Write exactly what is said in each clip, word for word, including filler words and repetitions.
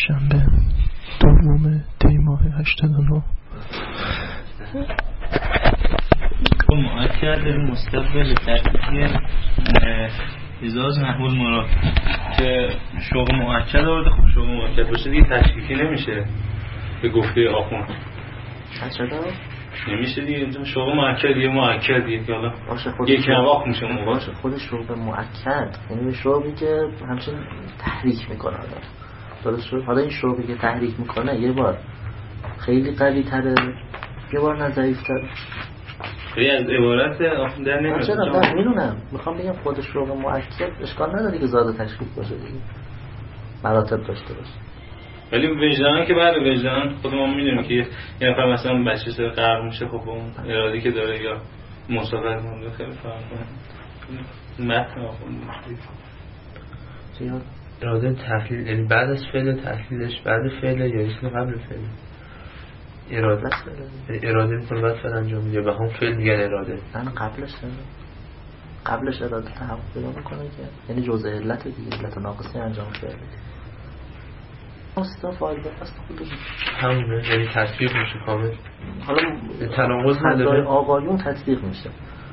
شنبه دوم دی ماه هشتاد و نه. مؤکد داریم مستقبل ترکیه ازاز محمول مراد که شغل مؤکد آورده. خب شغل مؤکد باشه دیگه تشکیکی نمیشه به گفته آخوند. چرا؟ نمیشه دیگه. اینجا شغل مؤکد یه مؤکدیه که حالا یک نواخ میشه اون باشه. خود شغل مؤکد یعنی شغلی که همچنین تحریک میکنه آدم. درست شد؟ حالا این شغلی که تحریک میکنه یه بار خیلی قوی تره، یه بار نه ضعیف تره. خیلی از عبارت آخوند در نمیاد. چرا؟ نه میدونم. میخوام بگم خود شغل مؤکد اشکال نداره که زاد تشکیک باشه دیگه، مراتب داشته باشه. ولی وجدان که بعد وجدان خود ما میدونیم که یه نفر مثلا بچه سر غرق میشه، خب اون ارادی که داره یا مسافر مونده خیلی فرق کنه. متن آخوند زیاد اراده تحلیل، یعنی بعد از فعل تحلیلش بعد فعل یا اسم قبل فعل اراده اراده میتونه بعد فعل انجام میده و هم فعل میگن اراده. نه قبلش قبلش اراده تحقق پیدا میکنه که یعنی جزء علت دیگه، علت ناقصه انجام فعل اصلا فاعل به اصل خودش همونه، یعنی تطبیق میشه کامل. حالا تناقض نداره. آقایون تطبیق میشه،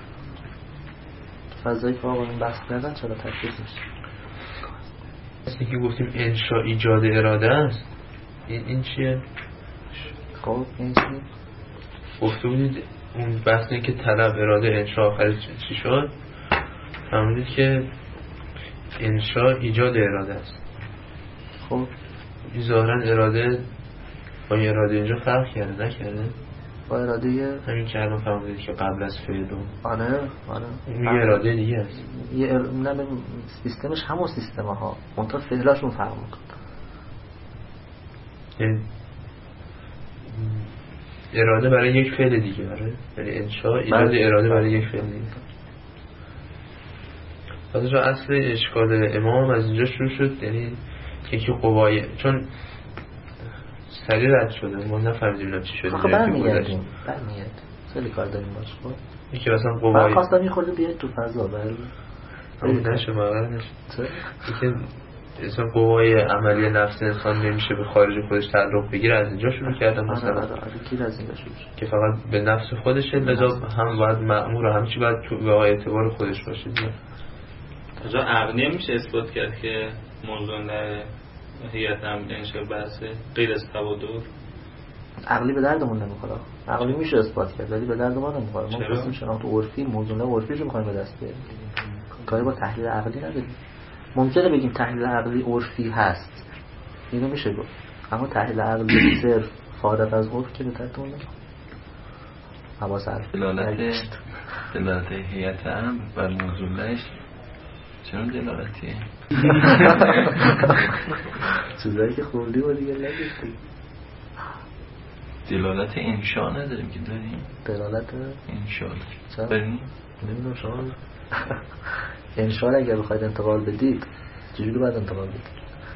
فضایی که آقایون بحث کردن چرا تطبیق میشه؟ اصلی که گفتیم انشاء ایجاد اراده است. این این چیه؟ خب این چیه؟ گفته بودید اون بحث اینه که طلب اراده انشاء آخرش چی شد؟ فهمیدید که انشاء ایجاد اراده است. خب ظاهرا اراده با اراده اینجا فرق کرده نکرده؟ با اراده همین که الان فهمیدید که قبل از فعل دو آره آره این یه اراده دیگه است. یه ار... نه سیستمش همون سیستم ها منطقه فعلاشون فرق میکنه. یعنی اراده برای یک فعل دیگه آره، یعنی انشاء ایجاد اراده برای یک فعل دیگه. پس اصل اشکال امام از اینجا شروع شد، یعنی که که قوای چون سریع رد شده ما نفهمیدیم اینا چی شده. خب برمیگردیم برمیگردیم خیلی کار داریم باش. خب یکی مثلا قوای من خواستم یه خورده بیاد تو فضا ولی اون نشه مقرر نشه یکی اصلا قوای عملی نفس انسان نمیشه به خارج خودش تعلق بگیره. از اینجا شروع کردم مثلا آره آره کی از اینجا شروع شد که فقط به نفس خودشه، لذا هم باید مأمور و هم چی باید تو به اعتبار خودش باشه دیگه. کجا عقلی نمیشه اثبات کرد که موضوع در هیئت امن انشاء بحثه غیر از تبادل عقلی به دردمون نمیخوره. عقلی میشه اثبات کرد ولی به درد ما نمیخوره. ما گفتیم شناخت عرفی موضوع عرفی رو میخوایم به دست بیاریم، کاری با تحلیل عقلی نداریم. ممکنه بگیم تحلیل عقلی عرفی هست، اینو میشه گفت، اما تحلیل عقلی صرف فارغ از عرف که به دردمون نمیخوره. حواس عرف دلالت دلالت هیئت امن بر موضوعش چون دلالتیه چیزایی که خوندی و دیگه نگفتی. دلالت انشاء نداریم که داریم دلالت انشاء چرا؟ داریم نمیدونم شما انشاء اگر بخواید انتقال بدید چجوری باید انتقال بدید؟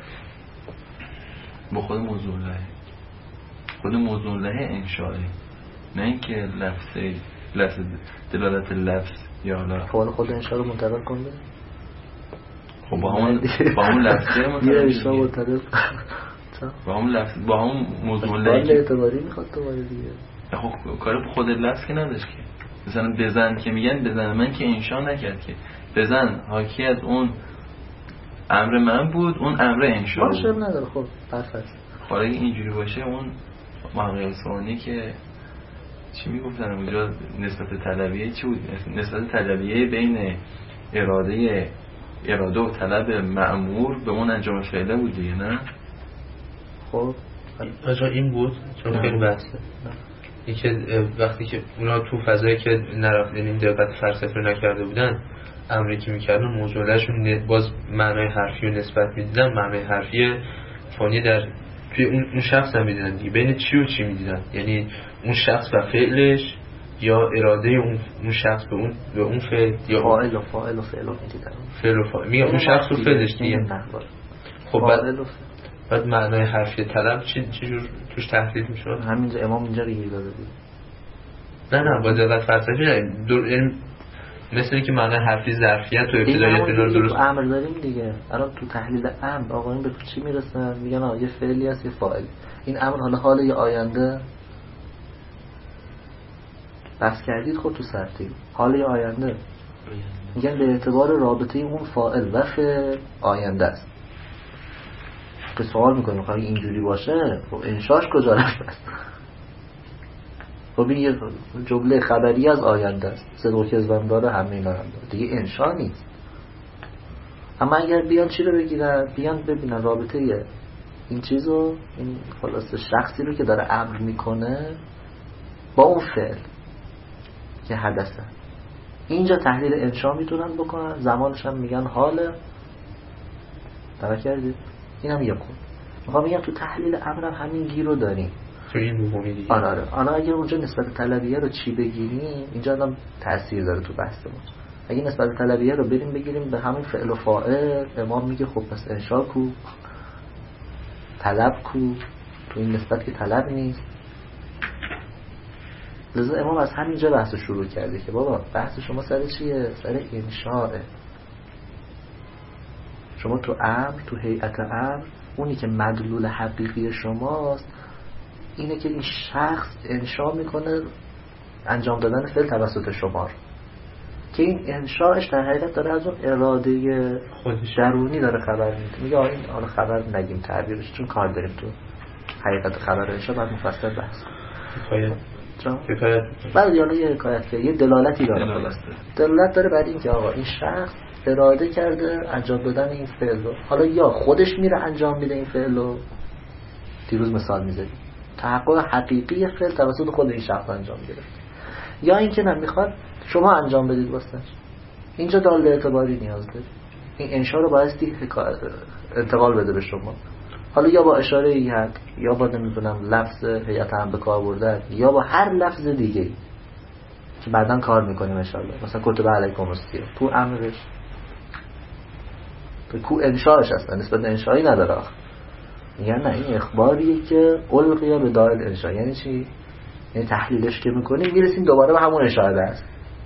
با خود موضوع لحه خود موضوع لحه انشاءه، نه اینکه لفظ لفظ دلالت لفظ یا لا فعال خود انشاء رو منتقل کنده. خب با همون با همون لفظه یه انشاء منتقل با همون لفظ با همون موضوع لحه اعتباری میخواد تو باید دیگه. خب کار خود لفظ که نداشت که مثلا بزن که میگن بزن من که انشاء نکرد که بزن حاکی از اون امر من بود، اون امر انشاء بود. باشه نداره. خب پرفکت. خب اگه اینجوری باشه اون محقق ثانی که چی میگفتن اونجا نسبت طلبیه چی بود؟ نسبت طلبیه بین اراده اراده و طلب مأمور به اون انجام فعله بود دیگه نه؟ خب آجا این بود چون خیلی بحثه این که وقتی که اونا تو فضایی که نرفتن این دقت فلسفه نکرده بودن امری که میکردن موضوعشون باز معنای حرفی رو نسبت میدیدن، معنای حرفی فانی در توی اون اون شخص هم میدیدن دیگه، بین چی و چی میدیدن، یعنی اون شخص و فعلش یا اراده اون اون شخص به اون به اون فعل یا فاعل و فاعل و فعل میدیدن فعل و فاعل میگم اون شخص و فعلش دیگه. خب بعد بعد معنای حرفی طلب چی چجور توش تحلیل میشد؟ همینجا امام اینجا رو گیر داده بود. نه نه با دقت فلسفی نه دور... یعنی مثل اینکه معنی حرفی ظرفیت و ابتداییت اینا رو درست امر داریم دیگه. الان تو تحلیل امر آقایون به چی میرسن؟ میگن آ یه فعلی هست یه فاعل. این امر حالا حال یه آینده بحث کردید خود تو سرتیب حال یه آینده میگن به اعتبار رابطه اون فاعل و فعل آینده است. که سوال میکنیم خواهی اینجوری باشه خب انشاش کجا رفت؟ خب این یه جمله خبری از آینده است، صدق و کذب داره، همه اینا هم داره دیگه، انشا نیست. اما اگر بیان چی رو بگیرن؟ بیان ببینن رابطه این چیزو، این خلاصه شخصی رو که داره امر میکنه با اون فعل که حدثه، اینجا تحلیل انشا میتونن بکنن. زمانش هم میگن حاله. درک کردید؟ این هم یکون. میخوام بگم تو تحلیل امر هم همین گیر رو داریم. تو این مهمی دیگه. آره آره. آره اگر اونجا نسبت طلبیه رو چی بگیریم، اینجا هم تأثیر داره تو بحثمون. اگه نسبت طلبیه رو بریم بگیریم به همین فعل و فاعل، امام میگه خب پس انشا کو، طلب کو، تو این نسبت که طلب نیست. لذا امام از همینجا بحث شروع کرده که بابا بحث شما سر چیه؟ سر انشاء. شما تو امر، تو هیئت امر، اونی که مدلول حقیقی شماست اینه که این شخص انشاء میکنه انجام دادن فعل توسط شما رو، که این انشاءش در حقیقت داره از اون اراده خودش درونی داره خبر میده. میگه آه این آن خبر نگیم تعبیرش، چون کار داریم تو حقیقت خبر انشاء بعد مفصل بحث کنیم. حکایت بعد یالا یه حکایت که یه دلالتی داره، دلالت داره بعد این که آقا این شخص اراده کرده انجام دادن این فعل رو، حالا یا خودش میره انجام میده این فعل رو، دیروز مثال میزدیم تحقق حقیقی فعل توسط خود این شخص انجام گرفت، یا این که نمیخواد شما انجام بدید واسش. اینجا دال اعتباری نیاز داره. این انشاء رو بایستی انتقال بده به شما، حالا یا با اشاره ای هست، یا با نمیدونم لفظ هیئت هم به کار بردن، یا با هر لفظ دیگه که بعداً کار میکنیم انشالله. مثلا کتب علیکم استیه تو امرش تو کو انشاءش هست، نسبت انشایی نداره آخه. میگن نه این اخباریه که القیه به دار انشاء. یعنی چی؟ یعنی تحلیلش که میکنیم میرسیم دوباره به همون اشاره است.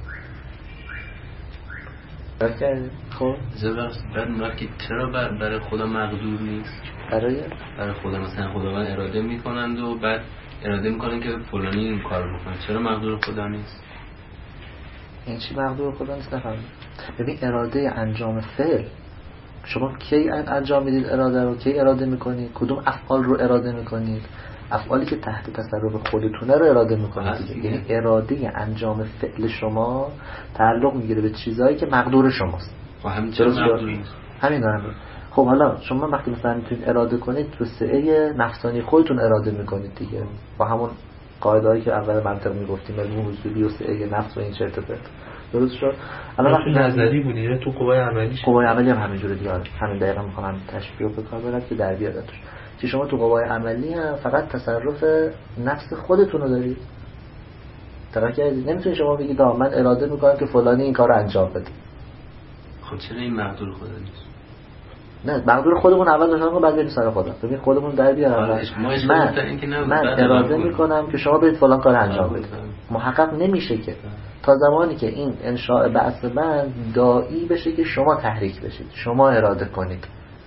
خب بعد میگه که چرا بر برای خدا مقدور نیست؟ برای برای خدا مثلا خداوند اراده میکنند و بعد اراده میکنن که فلانی این کارو بکنه، چرا مقدور خدا نیست؟ این چی مقدور خدا نیست؟ نفهمید. ببین اراده انجام فعل شما کی انجام میدید اراده رو؟ کی اراده میکنید؟ کدوم افعال رو اراده میکنید؟ افعالی که تحت تصرف خودتونه رو اراده میکنید دیگه. یعنی اراده انجام فعل شما تعلق میگیره به چیزایی که مقدور شماست. خب همین چرا مقدور نیست؟ همین دارم. خب حالا شما وقتی مثلا میتونید اراده کنید تو سعه نفسانی خودتون اراده میکنید دیگه، با همون قاعده‌ای که اول منطق میگفتیم علم حضوری و سعه نفس و این چرت و پرت. درست شد؟ الان وقتی نظری بود تو قوای عملی قوای عملی هم همینجوره دیگه. همین دقیقاً میخوام تشبیه به کار ببرم که در بیادتش که شما تو قوای عملی هم فقط تصرف نفس خودتون رو دارید. درک کردید؟ نمیتونید شما بگید من اراده میکنم که فلانی این کارو انجام بده. خب چرا این مقدور خدا نیست؟ نه مقدور خودمون اول داشتم بعد بریم سر خودم. ببین خودمون در بیارم. من من اراده میکنم که شما برید فلان کار انجام بدید. محقق نمیشه که تا زمانی که این انشاء بعث من داعی بشه که شما تحریک بشید، شما اراده کنید.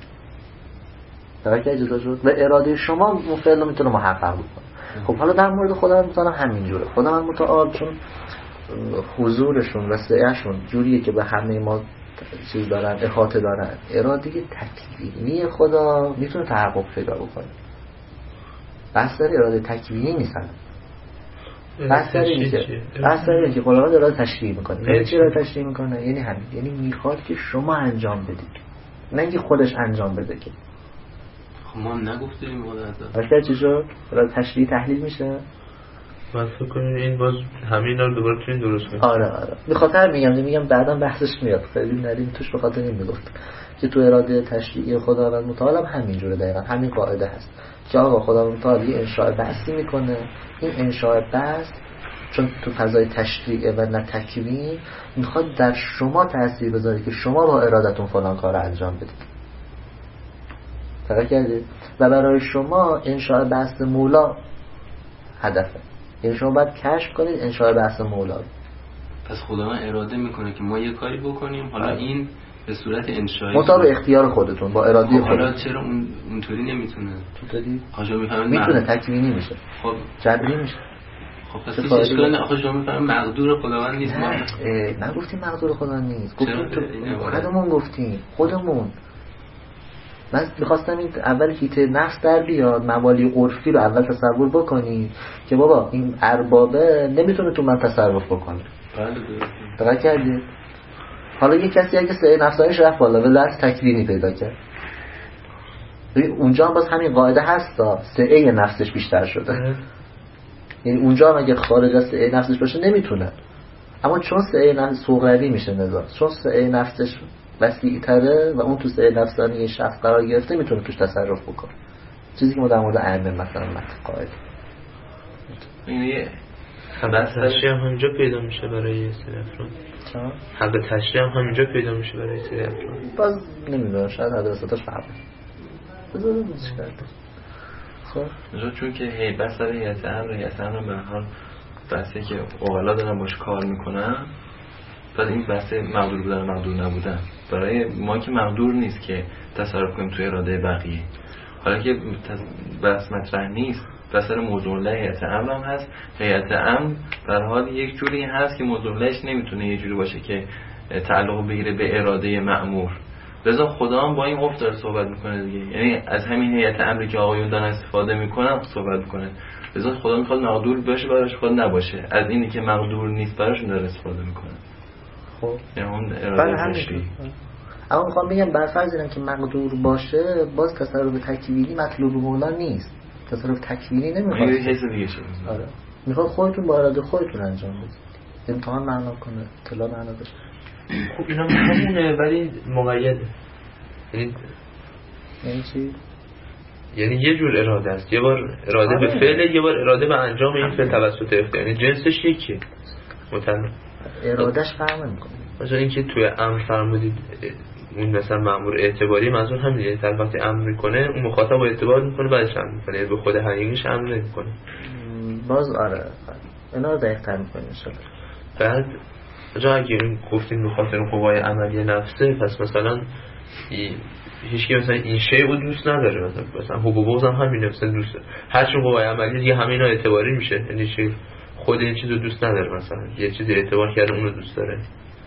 درک اجازه شد و اراده شما مفعل رو میتونه محقق بکنه. خب حالا در مورد خودم میتونم همینجوره. خودم متعال چون حضورشون و سعهشون جوریه که به همه ما چیز دارن، احاطه دارن، اراده تکوینی خدا میتونه تحقق پیدا بکنه. بحث در اراده تکوینی نیستن. بحث در اینه که بحث در اینه که خداوند اراده تشریع میکنه. یعنی چی اراده تشریع میکنه؟ یعنی همین، یعنی میخواد که شما انجام بدید، نه اینکه خودش انجام بده. که خب ما نگفتیم مدت اصلا چی شد؟ اراده تشریع تحلیل میشه. من فکر کنم این باز همین رو دوباره توی درست کنیم. آره آره. به خاطر میگم میگم بعداً بحثش میاد. خیلی نریم توش، به خاطر این میگفت که تو اراده تشریعی خداوند متعال هم همین جوره دقیقاً همین قاعده هست که آقا خداوند متعال یه انشاء بحثی میکنه. این انشاء بحث چون تو فضای تشریع و نه تکوین میخواد در شما تأثیر بذاره که شما با ارادتون فلان کار انجام بدید. فرق کردید؟ و برای شما انشاء بحث مولا هدفه. یعنی شما باید کشف کنید انشاء بحث مولا. پس خداوند اراده میکنه که ما یه کاری بکنیم، حالا این به صورت انشایی مطابق اختیار خودتون با اراده خودتون. حالا چرا اون اونطوری نمیتونه؟ چطوری؟ آجا میفهمن میتونه تکوینی میشه. خب جبری میشه. خب پس هیچ اشکالی نه. آخه شما میفهمن مقدور خداوند نیست. نه نه گفتیم مقدور خداوند نیست. گفتیم تو خودمون گفتیم خودمون. من میخواستم این اول هیته نفس در بیاد، موالی عرفی رو اول تصور بکنید که بابا این اربابه نمیتونه تو من تصرف بکنه. بله درست کردید. حالا یه کسی اگه سعی نفسانیش رفت بالا ولایت تکوینی پیدا کرد، اونجا هم باز همین قاعده هستا، سعی نفسش بیشتر شده. یعنی اونجا هم اگه خارج از سعی نفسش باشه نمیتونه، اما چون سعی نفس صغروی میشه نظام، چون سعی نفسش وسیع تره و اون تو سعی نفسانی شخص قرار گرفته میتونه توش تصرف بکنه. چیزی که ما در مورد ائمه مثلا مت قاعده این حق تشریع هم همینجا پیدا میشه برای سری افراد. چرا؟ حق تشریع هم همینجا پیدا میشه برای سری افراد. باز نمیدونم، شاید حداثتاش فرق بذاره بزرگش کرده. خب چون که هیبت سر هیئت امر، هیئت امر به هر بحثی که اوغلا دارن باش کار میکنن، بعد این بحث مقدور بودن و مقدور نبودن برای ما که مقدور نیست که تصرف کنیم توی اراده بقیه. حالا که بحث مطرح نیست، بحث موضوع له هیئت امر هم هست. هیئت امر در حال یک جوری هست که موضوع لهش نمیتونه یه جوری باشه که تعلق بگیره به اراده مأمور. لذا خدا هم با این افت داره صحبت میکنه دیگه، یعنی از همین هیئت امری که آقایون دارن استفاده میکنن صحبت میکنه. لذا خدا میخواد مقدور باشه براش، خود نباشه. از اینی که مقدور نیست براشون داره استفاده میکنه. خب یعنی اون اراده تشریعی. اما میخوام بگم بر فرض اینم که مقدور باشه، باز تصرف تکوینی مطلوب مولا نیست. تصرف تکوینی نمیخواد. این حس دیگه شده. آره. میخواد خودتون با اراده خودتون انجام بدید. امتحان معنا کنه، اطلاع معنا بشه. خب اینا همونه ولی مقیده. یعنی یعنی چی؟ یعنی یه جور اراده است. یه بار اراده آره. به فعل، یه بار اراده به انجام این فعل توسط اختیار. یعنی جنسش یکیه. متن ارادهش فرق نمیکنه. مثلا اینکه توی امر فرمودید اون مثلا مأمور اعتباری، منظور همین، یعنی طرف وقتی امر میکنه اون مخاطب رو اعتبار میکنه بعدش امر میکنه، یعنی به خود حقیقیش امر نمیکنه. باز آره اینا رو دقیق‌تر میکنیم ان شاءالله. بعد جا اگه گفتیم به خاطر قوای عملی نفسه، پس مثلا هیچ کی مثلا این شیء رو دوست نداره، مثلا مثلا حبوب هم همین مثلا دوست داره. هر چی قوای عملی دیگه همه اینا اعتباری میشه، یعنی چی خود این چیزو دوست نداره، مثلا یه چیزی اعتبار کرده اون رو دوست داره.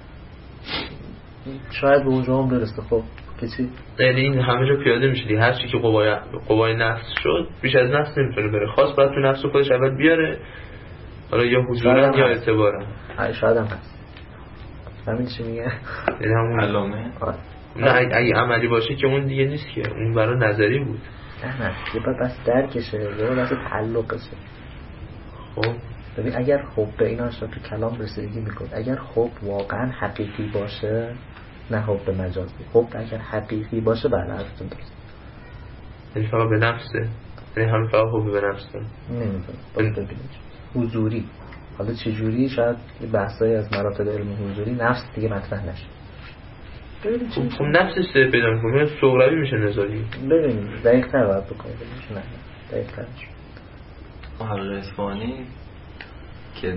شاید به اونجا هم برسه. خب کسی یعنی این همه جا پیاده میشه دیگه. هر چی که قوای قوای نفس شد بیش از نفس نمیتونه بره، خاص باید تو نفس خودش اول بیاره، حالا یا حضورا یا اعتبارا. شاید هم هست. همین چی میگه؟ یعنی همون علامه. نه اگه عملی باشه که اون دیگه نیست که، اون برای نظری بود. نه نه یه بار بس درکشه، یه بار بس تعلقشه. خب ببین اگر حب به اینا شد تو کلام رسیدگی میکنه، اگر حب واقعا حقیقی باشه، نه حب مجازی، حب اگر حقیقی باشه بله حرفتون درست. یعنی فقط به نفسه، یعنی هم فقط حب به نفسه. نمیدونم باید ببینید حضوری، حالا چجوری شاید بحثای از مراتب علم حضوری نفس دیگه مطرح نشه. ببینید چی خب نفسش سه پیدا میکنه، صغروی میشه نزالی. ببینید دقیق تر باید بکنید. نه دقیق تر محقق اصفهانی که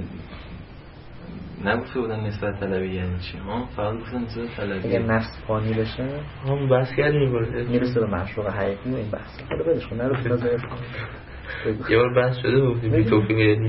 نگفته بودن نسبت طلبی یعنی چی، ها فقط گفتن نسبت طلبی. اگه نفس فانی بشه هم بحث کردیم میبرد میرسه به معشوق حقیقی و این بحث. حالا بدش کن نرو بذار یه بار بحث شده بودیم بی توفیق علمی.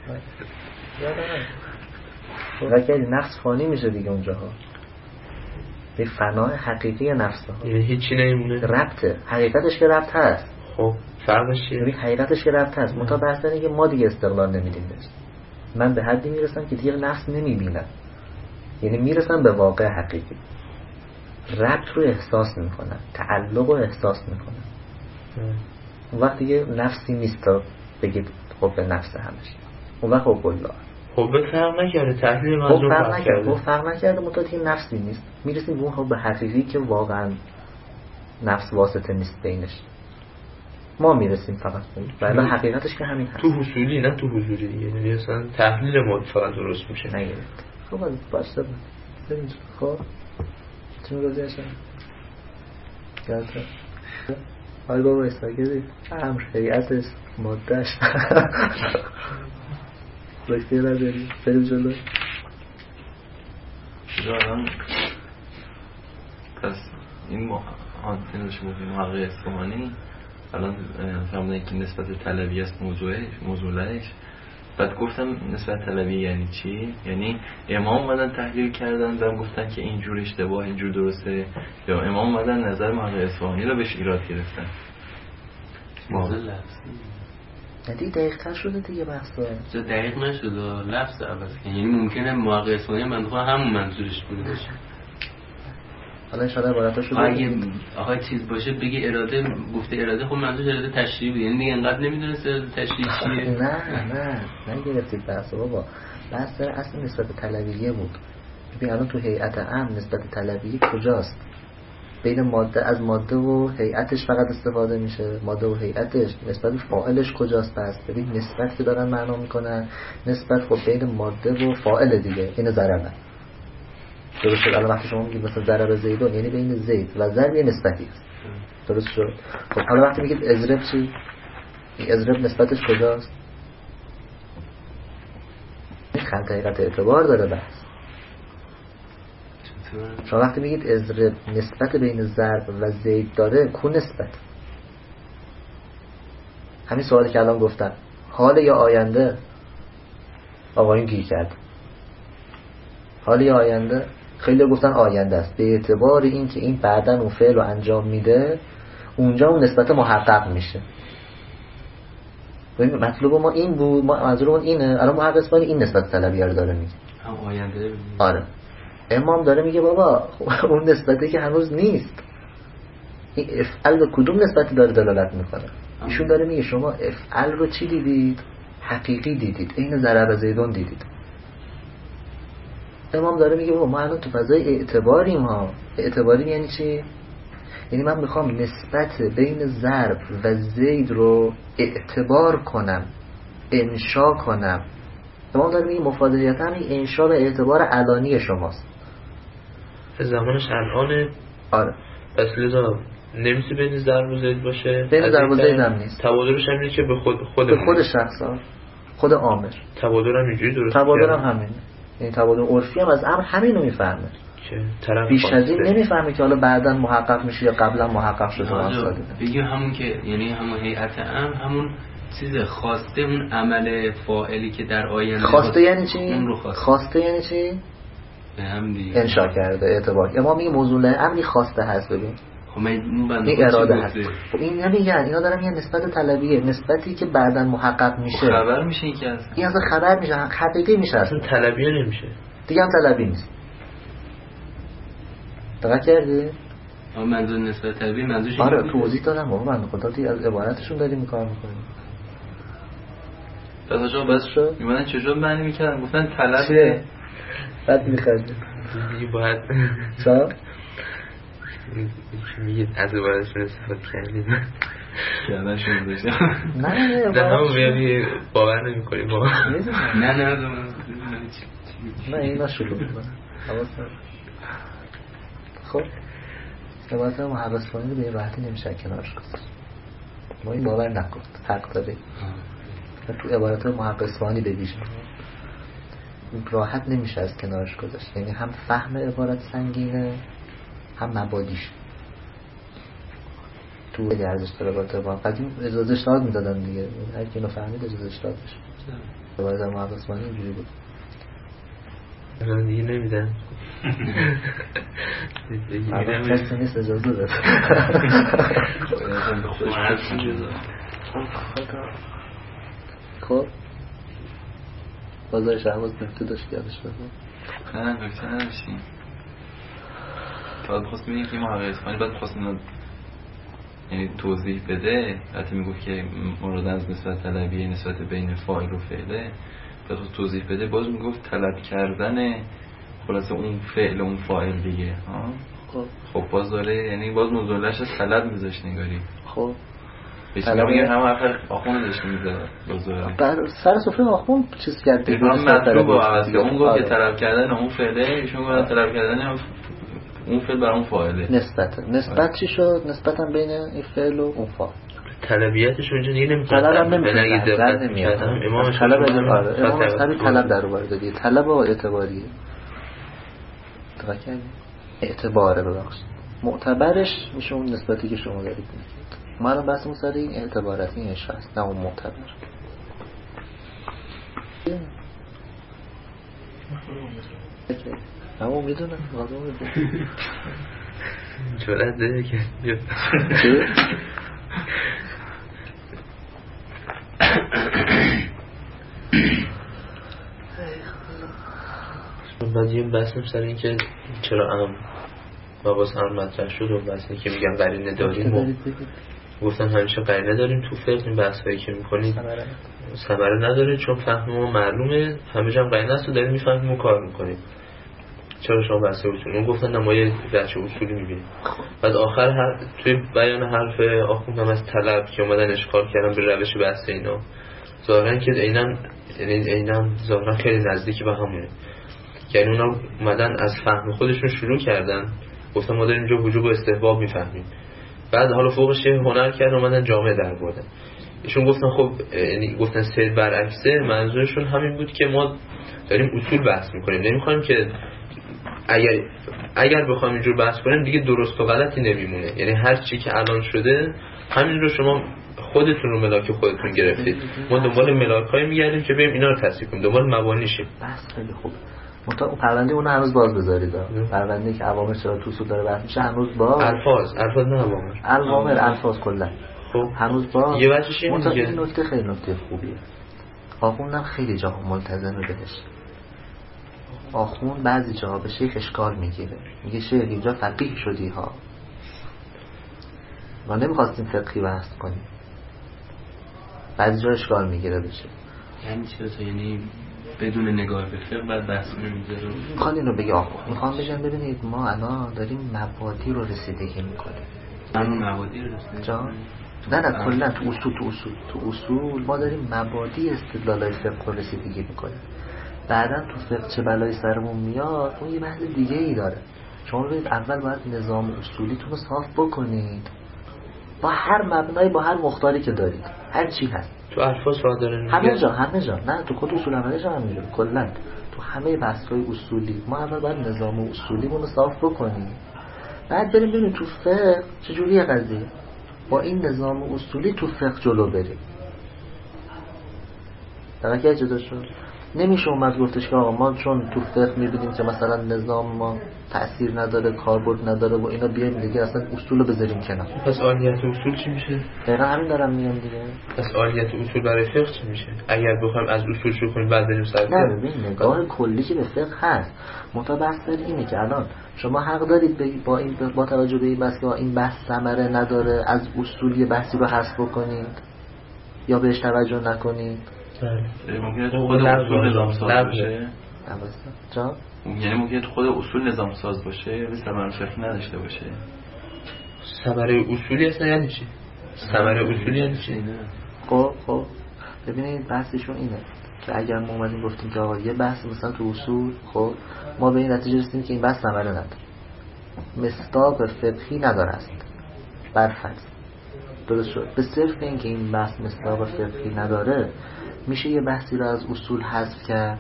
وقتی نفس فانی میشه دیگه اونجاها به فنای حقیقی نفس ها، یعنی هیچی نمیمونه. ربطه، حقیقتش که ربط هست. خب فرقش چیه؟ ببین حقیقتش که ربط هست، منتها بحث اینه که ما دیگه استقلال نمیدیم بهش. من به حدی میرسم که دیگه نفس نمیبینم، یعنی میرسم به واقع حقیقی، ربط رو احساس میکنم، تعلق رو احساس میکنم. اون وقت دیگه نفسی نیست تا بگید خب به نفس همش، اون وقت خب الله خب فرق نکرده، تحلیل منظور فرق نکرده، خب فرق نکرده، منتها دیگه نفسی نیست. میرسیم به اون خب به حقیقی که واقعا نفس واسطه نیست بینش، ما میرسیم فقط اون، ولی حقیقتش که همین هست. تو حصولی نه تو حضوری دیگه، یعنی اصلا تحلیل ما فقط درست میشه. نگیرید خب باشه ببینید. خب چون روزی هستم گلتا آی بابا استاگیدی امر هیئتش مادهش بکتیر نداری بریم جلو. اونجا الان پس این آنتن شما این محقق اصفهانی الان فهمیدن که نسبت طلبی است موضوعش موضوعش. بعد گفتم نسبت طلبی یعنی چی؟ یعنی امام اومدن تحلیل کردن و گفتن که اینجور اشتباه اینجور درسته، یا امام اومدن نظر محقق اصفهانی رو بهش ایراد گرفتن؟ موضوع لفظی ندی دقیق تر شده دیگه بحثا چه دقیق نشده لفظ عوض کنه، یعنی ممکنه محقق اصفهانی من خواهم همون منظورش بوده باشه. حالا ان شاء الله عبارتش رو اگه آقا چیز باشه بگی اراده گفته اراده، خب منظورش اراده تشریعی بود، یعنی دیگه انقدر نمیدونسته اراده تشریعی چیه. نه نه نگرفتید بحث بابا، بحث در اصل نسبت طلبیه بود. ببین الان تو هیئت امن نسبت طلبیه کجاست؟ بین ماده از ماده و هیئتش فقط استفاده میشه، ماده و هیئتش نسبت فاعلش کجاست؟ پس ببین نسبت که دارن معنا میکنن، نسبت خب بین ماده و فاعل دیگه، این ضربه. درست شد؟ الان وقتی شما میگید مثلا ضرب زیدون یعنی بین زید و ضرب یه نسبتی است. درست شد؟ خب حالا وقتی میگید اضرب چی؟ این اضرب نسبتش کجاست؟ این خط حقیقت اعتبار داره بحث. شما وقتی میگید اضرب نسبت بین ضرب و زید داره، کو نسبت؟ همین سوالی که الان گفتن حال یا آینده؟ آقایون گیر کرد. حال یا آینده؟ خیلی گفتن آینده است، به اعتبار این که این بعدن اون فعل رو انجام میده اونجا اون نسبت محقق میشه. ببین مطلب ما این بود، ما منظورمون اینه. الان محقق اصفهانی این نسبت طلبی رو داره میگه، هم آینده. آره امام داره میگه بابا اون نسبتی که هنوز نیست، این افعل به کدوم نسبتی داره دلالت میکنه؟ ایشون داره میگه شما افعل رو چی دیدید؟ حقیقی دیدید، این ضرب زیدون دیدید. امام داره میگه بابا ما الان تو فضای اعتباریم ها. اعتباریم یعنی چی؟ یعنی من میخوام نسبت بین ضرب و زید رو اعتبار کنم، انشا کنم. امام داره میگه مفادیتا این انشا و اعتبار علانی شماست. زمانش الانه. آره پس لذا نمیشه بین ضرب و زید باشه، بین ضرب و زید هم نیست. تبادلش هم اینه که به خود خود به خود شخص ها، خود عامل. تبادل هم اینجوری درست تبادل هم همینه، یعنی تبادل عرفی هم از امر همینو میفهمه که طرف بیش از این نمیفهمه که حالا بعداً محقق میشه یا قبلا محقق شده. واسه بگیم همون که یعنی همون هیئت امر همون چیز خواسته، اون عمل فاعلی که در آینده خواسته یعنی چی؟ خواسته. خواسته یعنی چی؟ هم دیگه انشا کرده، اعتبار. اما میگه موضوع امری خواسته هست. ببین خب من این اراده هست. خب این نمیگن، اینا دارن میگن نسبت طلبیه، نسبتی که بعداً محقق میشه، خبر میشه این که اصلا این اصلا خبر میشه، حقیقی میشه، اصلا طلبیه نمیشه، دیگه هم طلبی نیست. دقیق کردی؟ اما منظور نسبت طلبی منظورش آره توضیح دادم بابا، من خدا دیگه از عبارتشون داریم کار میکنیم. پس آقا بس شد میمونن چجور معنی میکردن؟ گفتن طلبه بعد میخواد دیگه باید چرا؟ میگید از عبارتشون استفاده کردیم کردن شده بشه نه نه نه همون بیادی باور نمی کنیم با نه نه نه اینا شروع میکنن. خب عبارت محقق اصفهانی رو به این راحتی نمیشه کنارش گذاشت. ما این باور نکن، حق داره تو عبارت محقق اصفهانی بگیش راحت نمیشه از کنارش گذاشت. یعنی هم فهم عبارت سنگینه هم مبادیش. تو خیلی ارزش داره عبارت با قدیم اجازه اشتراک میدادن دیگه، هر کی اینو فهمید اجازه اشتراک بشه. عبارت محقق اصفهانی اینجوری بود. الان دیگه نمیدن دیگه کسی نیست اجازه داره. خب بازار شهباز نکته داشت یادش بده. نه نکته نمیشیم باید بخواست میگه که محقق اصفهانی باید بخواست اینو یعنی توضیح بده. حتی میگفت که مراد از نسبت طلبیه نسبت بین فاعل و فعله، باید توضیح بده. باز میگفت طلب کردن خلاصه اون فعل اون فاعل دیگه. خب خب باز داره یعنی باز موضوعش از طلب میذاش نگاری. خب طلب میگه هم آخر آخون داشت میذاره بازار بر سر سفره آخون چیز کرد دیگه مطلوب عوض که اون گفت که طلب کردن اون فعله، ایشون گفت طلب کردن اون فعل بر اون فاعله. نسبت نسبت چی شد؟ نسبت هم بین این فعل و اون فاعل. طلبیاتش اونجا دیگه نمیتونه طلب هم نمیتونه امام طلب آره امام طلب طلب در رو دادی طلب و اعتباریه. دقیق کردیم اعتباره ببخشید معتبرش میشه اون نسبتی که شما دارید میگید. ما الان بحثمون سر این اعتبارات این عشق هست نه اون معتبر. همون میدونم واضح میدونم جرأت داره که بعد یه بحثم سر این که چرا ام مباحث هم مطرح شد و بحثی که میگن قرینه داریم گفتن همیشه قرینه داریم تو فقه. این بحث هایی که میکنید ثمره نداره چون فهم ما معلومه همه جا هم قرینه است و داریم میفهمیم و کار میکنیم. چرا شما بحث اصول؟ اون گفتن نه ما یه بچه اصولی میبینیم. بعد آخر هر توی بیان حرف آخوندم از طلب که اومدن اشکال کردن به روش بحث اینا ظاهرا که اینم یعنی اینم ظاهرا خیلی نزدیکی به همونه. یعنی اونا اومدن از فهم خودشون شروع کردن گفتن ما داریم اینجا وجوب و استحباب میفهمیم. بعد حالا فوقش هنر کردن اومدن جامعه در بردن. ایشون گفتن خب یعنی گفتن سیر برعکسه. منظورشون همین بود که ما داریم اصول بحث میکنیم نمیخوایم که اگر اگر بخوایم اینجور بحث کنیم دیگه درست و غلطی نمیمونه. یعنی هر چی که الان شده همین رو شما خودتون رو ملاک خودتون گرفتید. ما دنبال ملاک‌هایی میگردیم که بریم اینا رو تصحیح کنیم دنبال مبانیشیم. بس خیلی خوب. متا پرونده اون هنوز باز بذارید. پرونده که عوامر چرا تو اصول داره بحث میشه هنوز باز. الفاظ الفاظ نه عوامر. عوامر الفاظ کلا. خب هنوز باز. یه وجهش اینه دیگه. این نکته خیلی نکته خوبیه. آخوندم خیلی جاها ملتزمه بهش. آخوند بعضی جاها به شیخ اشکال میگیره. میگه شیخ اینجا فقیه شدی ها. ما نمیخواستیم فقهی بحث کنیم. بعضی جا اشکال میگیره بشه. یعنی چرا تو یعنی بدون نگاه به فقه بعد بحث نمیذاره. میخوان اینو بگه آخوند. میخوام بگم ببینید ما الان داریم مبادی رو رسیدگی میکنیم. همون مبادی رو رسیدگی. جا؟ نه نه کلا تو اصول تو اصول تو اصول ما داریم مبادی استدلالای فقه رو رسیدگی میکنیم. بعدن تو فقه چه بلایی سرمون میاد اون یه بحث دیگه ای داره. شما ببینید اول باید نظام اصولیتون رو صاف بکنید با هر مبنایی با هر مختاری که دارید هر چی هست تو الفاظ را داره همه جا همه جا نه تو خود اصول عملیش هم همینجوره کلا تو همه بحث‌های اصولی ما اول باید نظام اصولیمون رو صاف بکنیم بعد بریم ببینیم تو فقه چجوریه قضیه با این نظام اصولی تو فقه جلو بریم. در که جدا شد نمیشه اومد گفتش که آقا ما چون تو فقه میبینیم که مثلا نظام ما تأثیر نداره کاربرد نداره و اینا بیایم دیگه اصلا اصول رو بذاریم کنار. پس عالیت اصول چی میشه؟ دقیقا همین دارم میگم دیگه. پس عالیت اصول برای فقه چی میشه؟ اگر بخوایم از اصول شروع کنیم بعد بریم سر نه ببین نگاه کلی که به فقه هست متبحث اینه که الان شما حق دارید با این با توجه به این بحث که این بحث ثمره نداره از اصول یه بحثی رو حذف بکنید یا بهش توجه نکنید. بله ممکنه تو خود اصول نظام ساز باشه. جا؟ یعنی ممکنه تو خود اصول نظام ساز باشه و ثمره فقهی نداشته باشه. ثمره اصولی اصلا یعنی چی؟ ثمره اصولی یعنی چی؟ خب خب ببینید بحثشون اینه که اگر ما اومدیم گفتیم که آقا یه بحث مثلا تو اصول خب ما به این نتیجه رسیدیم که این بحث ثمره نداره مصداق فقهی نداره است برفرض درست شد به صرف این که این بحث مصداق فقهی نداره میشه یه بحثی رو از اصول حذف کرد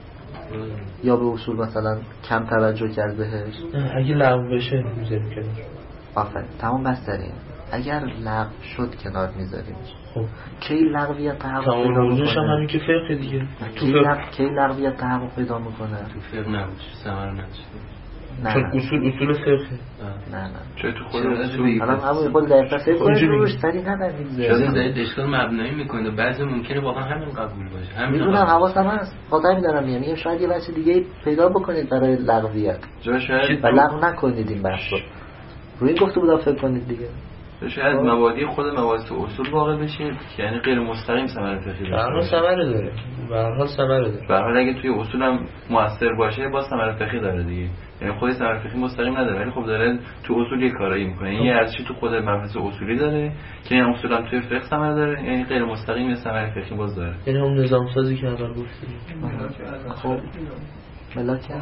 یا به اصول مثلا کم توجه کرد بهش. اگه لغو بشه میذاریم کنار. آفرین تمام بس داریم. اگر لغو شد کنار میذاریم. خب کی لغویت تحقق پیدا میکنه؟ موضوعش هم همین که فقه دیگه. تو فقه کی لغویت تحقق پیدا میکنه؟ تو فقه نباشه ثمره نشه. نه چون اصول اصول فقه. نه نه چون تو خود اصول الان همون خود در فقه کنید روش سری نبندید. شاید دارید اشکال مبنایی میکنید و بعضی ممکنه واقعا همین قبول باشه. همین میدونم حواسم هست. خاطر میدارم میگم میگم شاید یه بچه دیگه پیدا بکنید برای لغویت. جا شاید و لغو نکنید این بحثو. روی این گفته بودم فکر کنید دیگه. شاید مبادی خود مباحث اصول واقع بشه یعنی غیر مستقیم ثمره فقهی داره. به هر حال ثمره داره. به هر حال ثمره داره. به هر حال اگه توی اصول هم موثر باشه باز ثمره فقهی داره دیگه. یعنی خود ثمره فقهی مستقیم نداره ولی خب داره تو اصول یه کارایی میکنه. این یه ارزشی تو خود مبحث اصولی داره که این اصول هم توی فقه ثمره داره یعنی غیر مستقیم یه ثمره فقهی باز داره. یعنی هم نظام سازی که اول گفتیم. خب ملاکه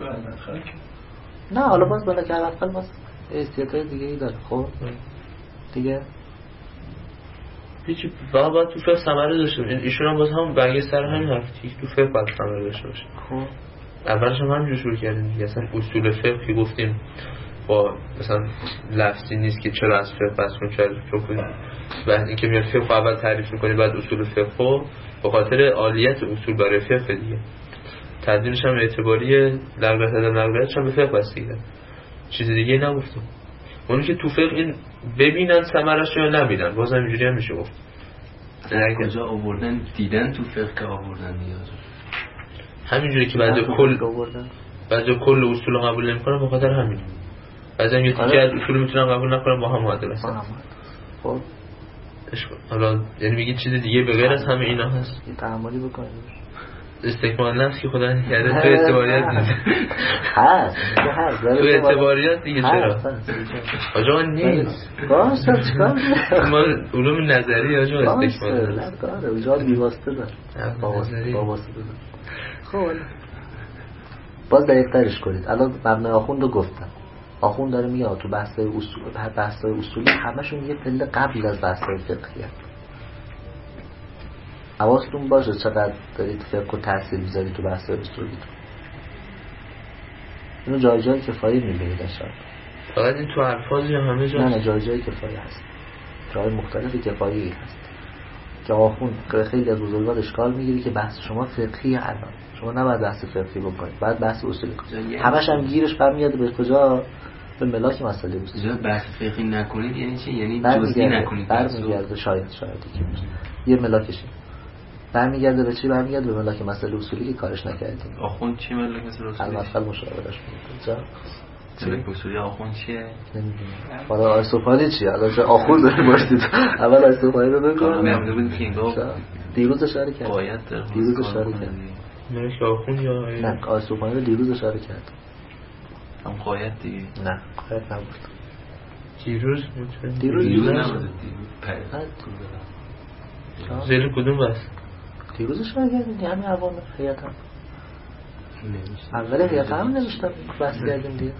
نه حالا باز ملاکه اول باز استعداد دیگه ای داره. خب دیگه هیچی واقعا باید تو فقه ثمره داشته باشه. ایشون هم باز هم برگه سر همین حرف تو فقه باید ثمره داشته باشه. خب اولش هم همینجور شروع کردیم دیگه. اصلا اصول فقهی گفتیم با مثلا لفظی نیست که چرا از فقه بس کنیم، چرا فقه کنیم. بعد اینکه میاد فقه اول تعریف میکنیم بعد اصول فقه، به خاطر عالیت اصول برای فقه دیگه. تدوینش هم اعتباری لغت از لغتش هم به فقه بستگی، چیز دیگه نگفتیم. اونی که تو فقه این ببینن ثمرش یا نبینن، باز همینجوری هم میشه گفت. کجا آوردن دیدن تو فقه آوردن دیگه. همینجوری که بعد کل بعد کل اصول قبول نمی‌کنن به خاطر همین. بعضی یه تیکه از اصول میتونن قبول نکنن با هم معادل هستن. خب حالا یعنی میگی چیز دیگه به غیر از همه اینا هست؟ یه تعاملی بکنید. استکمال نفس که خدا کرده تو اعتباریات نیست. هست هست تو اعتباریات دیگه چرا؟ آجا نیست. باشه چیکار ما علوم نظری آجا استکمال نه کاره اونجا بیواسطه داره. وابسته داره. خب باز دقیق‌ترش کنید. الان مبنای آخوند رو گفتم. آخوند داره میگه تو بحث‌های اصول بحث‌های اصولی همشون یه پله قبل از بحث‌های فقهیه. حواستون باشه چقدر دارید فقه و تحصیل می‌ذارید تو بحث‌های اصولی. اینو جای جای کفایی می‌بینید اشار. فقط این تو الفاظی همه جا؟ نه نه جای جای کفایی هست. جای مختلفی کفایی هست. که آخوند خیلی از بزرگوار اشکال میگیری که بحث شما فقهی الان. شما نباید بحث فقهی بکنید، باید بحث اصولی کنید. همش هم گیرش برمیاد به کجا؟ به ملاک مسئله بود. جا بحث فقهی نکنید یعنی چی؟ یعنی جزئی نکنید. برمیگرده شاید شاید که یه ملاکشه. برمیگرده به چی؟ برمیگرده به ملاک مسئله اصولی که کارش نکردیم. آخوند چی ملاک مسئله اصولی؟ المدخل مشاورش بود. جا ملاک اصولی آخوند چیه؟ نمیدونم. حالا آیسوفانی چیه؟ الان چه آخوند داریم باشید. اول آیسوفانی رو بگو. نمیدونم بود که اینجا دیروز اشاره کرد. باید دیروز اشاره کرد. ملاک آخوند یا نه آیسوفانی رو دیروز اشاره کرد. هم قایت دیگه. نه قایت نبود. دیروز دیروز دیروز نبود. زیر کدوم بس؟ دیروز اشاره کردیم دیگه همین عوامل هیئت هم. اول هیئت هم نوشتم بحث کردیم دیگه.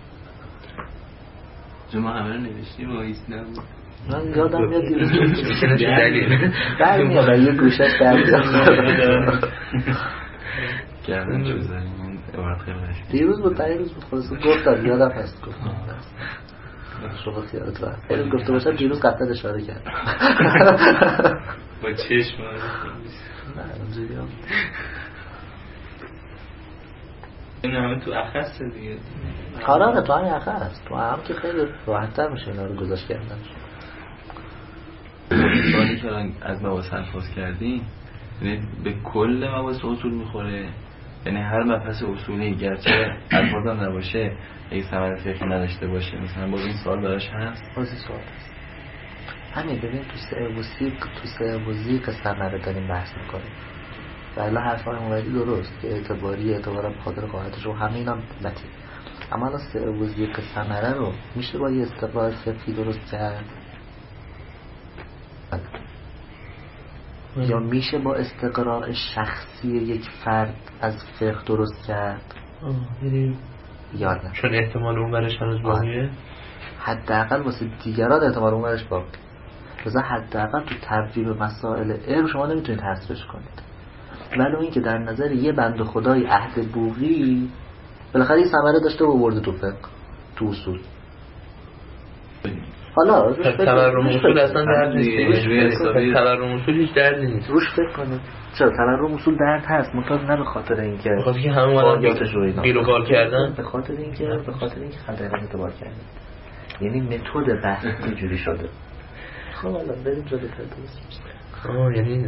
شما همه رو نوشتیم و ایست نبود. من یادم میاد دیروز دلیل در میاد یه گوشش در میاد گردن چه بزنیم اون عبارت خیلی نشید دیروز بود دیروز بود خلاصه گفتم یادم هست گفتم شما خیالت راحت خیلی گفته باشم دیروز قطعا اشاره کرد با چشم نه اونجوری هم این همه تو اخص دیگه آره تو همین اخص تو هم که خیلی راحت‌تر میشه اینا رو گذاشت کردن سوالی که الان از مباحث الفاظ کردیم یعنی به کل مباحث اصول میخوره، یعنی هر مبحث اصولی گرچه الفاظ هم نباشه اگه ثمره فقهی نداشته باشه مثلا باز این سوال براش هست باز این سوال هست همین ببین تو سعبوزی تو سعبوزی که ثمره داریم بحث میکنیم و الا حرفای موردی درست که اعتباری اعتبارا به خاطر قاعدتش و همه اینا لطی اما الان سعبوزی که ثمره رو میشه با یه استقرار فقهی درست کرد یا میشه با استقرار شخصی یک فرد از فقه درست کرد یا نه چون احتمال اون برش هنوز باقیه حداقل واسه دیگران احتمال اون برش باقی لذا حداقل تو تبدیل مسائل علم شما نمیتونید حذفش کنید ولی این که در نظر یه بنده خدای عهد بوغی بالاخره یه ثمره داشته و برده تو فقه تو اصول حالا روش فکر تورم اصول اصلا درد نیست تورم اصول هیچ دردی نیست روش فکر کنید چرا تورم اصول درد هست منتها نه به خاطر اینکه به خاطر اینکه همه اومدن قیل و قال کردن به خاطر اینکه به خاطر اینکه خلق اعتبار کردن یعنی متد بحث اینجوری شده خب الان بریم جلوتر درست آه یعنی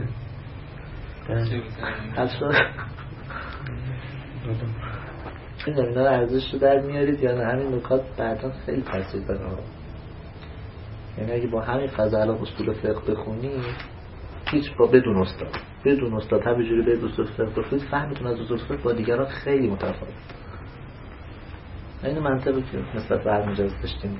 اصلا این اینا ارزش رو در میارید یا نه همین نکات بعدا خیلی تاثیر داره یعنی اگه با همین فضا الان اصول فقه بخونی هیچ با بدون استاد بدون استاد همینجوری به اصول فقه بخونید فهمتون از اصول فقه با دیگران خیلی متفاوت این منطقی که نسبت به هر مجاز داشتیم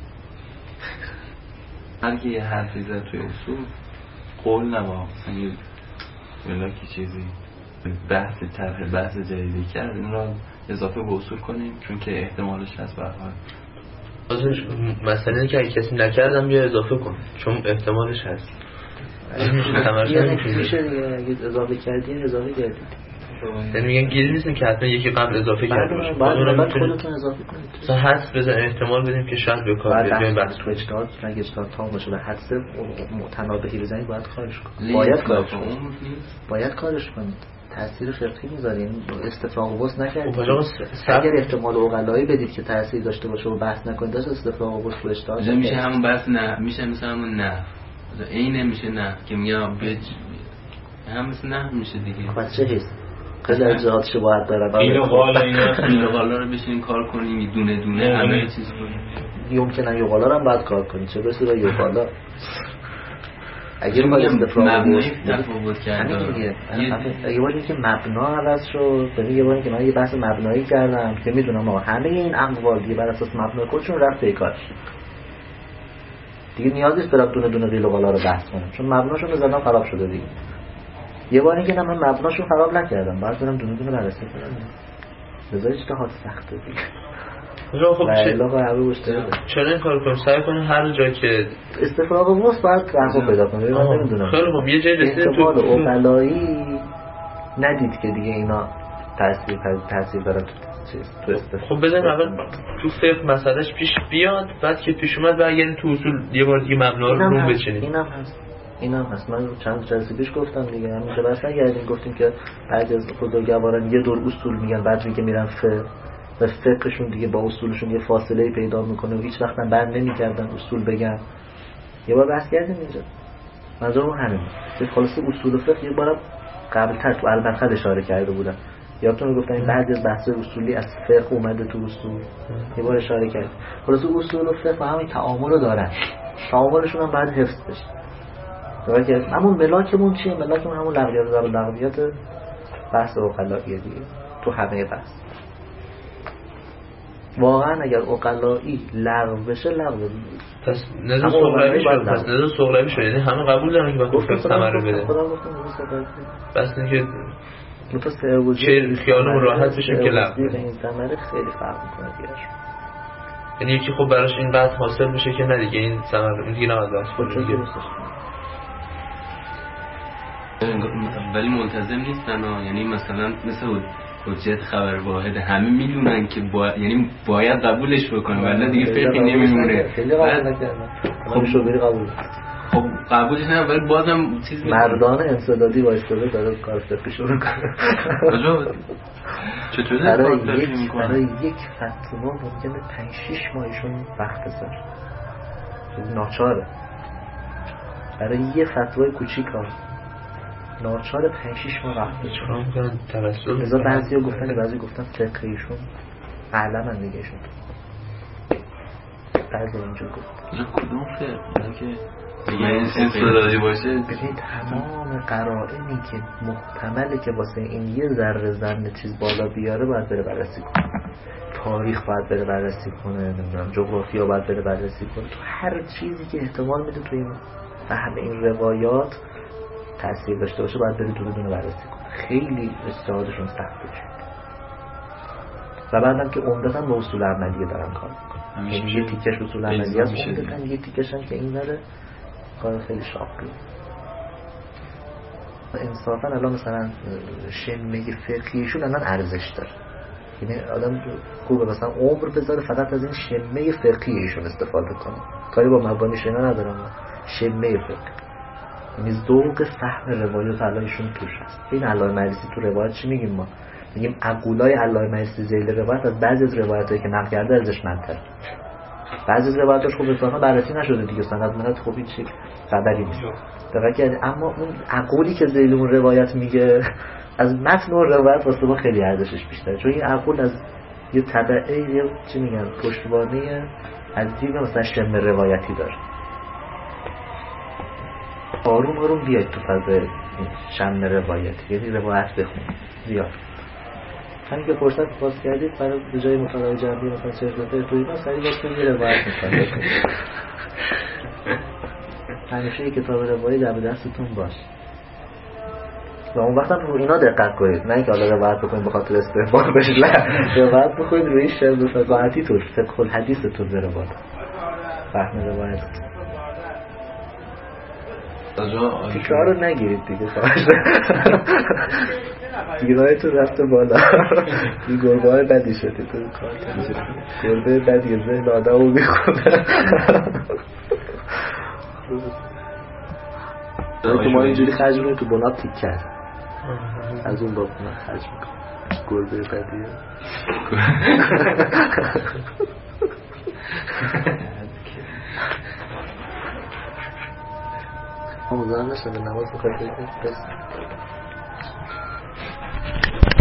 هر که یه حرفی زد توی اصول قول نبا مثلا یه ملاکی چیزی بحث طرح بحث جدیدی کرد این را اضافه به اصول کنیم چون که احتمالش هست برحال بازش مسئله که اگه کسی نکردم بیا اضافه کن چون احتمالش هست یه نکته میشه دیگه اگه اضافه کردین اضافه کردید یعنی میگن گیری نیستیم که حتما یکی قبل اضافه کرده باشه. بعد بعد خودتون اضافه کنید. مثلا حدس بزن احتمال بدیم که شاید به کار بیاد بحث تو اجتهاد اگه اجتهاد تام باشه و حدس متنابهی بزنید باید کارش کنید. باید کارش کنید. باید کارش کنید. تأثیر فقهی میذاره، این استفراغ وس نکردید. اگر احتمال عقلایی بدید که تأثیر داشته باشه و بحث نکنید داشت استفراغ وس رو اجتهاد میشه همون بحث نه میشه مثلا همون نه عین میشه نه که میگم بج هم مثل نه میشه دیگه. پس چه هست خیلی اجازات شباهت داره. اینو قالا اینا اینو قالا رو بشین کار کنیم دونه دونه همه چیز کنیم. ممکنه یه قالا هم باید کار کنیم چه برسه به یه قالا. اگه ما مبنای تفاوت کردن اگه باید که مبنا عوض شد، ببین یه باری که من یه بحث مبنایی کردم که میدونم آقا همه این اقوال دیگه بر اساس مبنای خودشون رفت پیکارش دیگه نیاز نیست برم دونه دونه قیل و قالا رو بحث کنم چون مبناشون زدن خراب شده دیگه. یه باری که من مبناشون خراب نکردم باید برم دونه دونه بررسی کنم. لذا اجتهاد سخته دیگه. خب چرا این کار کنیم؟ سعی کنیم هر جا که استفراغ وس باید رفع پیدا کنیم. من نمیدونم خیلی خب یه جایی رسیدیم تو عقلایی ندید که دیگه اینا تاثیر تاثیر داره تو استفراغ. خب بزنیم اول تو فقه مسئلهش پیش بیاد بعد که پیش اومد برگردیم تو اصول یه بار دیگه مبنا رو رو بچینیم. اینم هست اینم هست من چند جلسه پیش گفتم دیگه همینجا بحث نگردیم گفتیم که بعضی از بزرگواران یه دور اصول میگن بعد میگه میرن فقه و فقهشون دیگه با اصولشون یه فاصله پیدا میکنه و هیچ وقت هم بر نمی‌گردن اصول بگن. یه بار بحث کردیم اینجا منظورم همین خلاصه اصول فقه یه بار قبل‌تر تو المدخل اشاره کرده بودم یادتون گفتم این بعضی از بحث اصولی از فقه اومده تو اصول یه بار اشاره کرد. خلاصه اصول و فقه همین تعامل رو دارن تعاملشون هم باید حفظ بشه. درسته همون ملاکمون چیه؟ ملاکمون همون لغویات و لغویات بحث عقلایی دیگه تو همه بحث. واقعا اگر عقلایی لغو بشه لغو پس نظر سغلوی شد پس نظر سغلوی شد یعنی همه قبول دارن که باید فقه ثمره بده. بس اینکه چه خیالمون راحت بشه که لغو این ثمره خیلی فرق میکنه دیگه. یعنی یکی خب براش این بعد حاصل بشه که نه دیگه این ثمره این دیگه نباید بس کنه ولی ملتزم نیستن یعنی مثلا مثل حجت خبر واحد همه میدونن که با... یعنی باید قبولش بکنن ولی دیگه فقهی نمیمونه. خیلی قبول نکردن. خب شوبری قبول. خب قبولش نه ولی بازم چیز مردان انسدادی وایستاده داره کار فقهی شروع کنه. کجا؟ چطوری کار فقهی میکنه؟ برای یک فتوا ممکنه پنج شش ماهشون وقت بذاره. ناچاره. برای یه فتوای کوچیکا ناچار پنج شش ماه وقت بچرام توسل. لذا بعضیا گفتن بعضی گفتن فقهیشون علمن دیگهشون. بعضی اینجور گفت. کدوم فقه؟ که دیگه این انسدادی باشه. ببین تمام قرائنی که محتمله که واسه این یه ذره زن چیز بالا بیاره باید بره بررسی کنه. تاریخ باید بره بررسی کنه، نمیدونم جغرافیا باید بره بررسی کنه. تو هر چیزی که احتمال میده تو این فهم این روایات تأثیر داشته باشه باید بری دونه دونه بررسی کنه. خیلی اجتهادشون سخته شد و بعدم که عمدتاً به اصول عملیه دارن کار میکنن. یعنی یه تیکش اصول عملیه است عمدتاً یه تیکش هم که این داره کار خیلی شاقیه. انصافاً الان مثلا شمه فقهیشون الان ارزش داره. یعنی آدم خوبه مثلا عمر بذاره فقط از این شمه فقهیشون استفاده کنه. کاری با مبانیش اینا ندارم. شمه فقه یعنی ذوق فهم روایات علایشون توش هست. این علای مجلسی تو روایت چی میگیم ما؟ میگیم عقولای علای مجلسی ذیل روایت از بعضی از روایتایی که نقل کرده ارزشمندتر. بعضی از روایتاش خوب اصلا بررسی نشده دیگه سند منت خوب هیچ خبری نیست. دقیقاً اما اون عقولی که ذیل اون روایت میگه از متن اون روایت واسه ما خیلی ارزشش بیشتره چون این عقول از یه تبعه یه چی میگن پشتوانه عجیب مثلا شم روایتی داره. آروم آروم بیاید تو فضای شم روایتی یعنی روایت بخونید زیاد. همین که فرصت باز کردید برای به جای مطالعه جنبی مثلا چه رفته توی ما سریع باز کنید یه روایت میکنید. همیشه یک کتاب روایی در دستتون باش و اون وقت هم رو اینا دقت کنید نه اینکه حالا روایت بکنید به خاطر استحبار بشید نه روایت بکنید روی شعر فقاهتی طور فقه الحدیث طور روایت فهم روایت تکرار رو نگیرید دیگه خواهش دیگه تو رفته بالا این گربه های بدی شدی تو کار تنیشه گربه بدی ذهن آدم رو میخونه که ما اینجوری خرج میکنیم تو بنا تیک کرد از اون باب بنا خرج میکنیم گربه بدیه مزارم نشده نماز بخواهد بس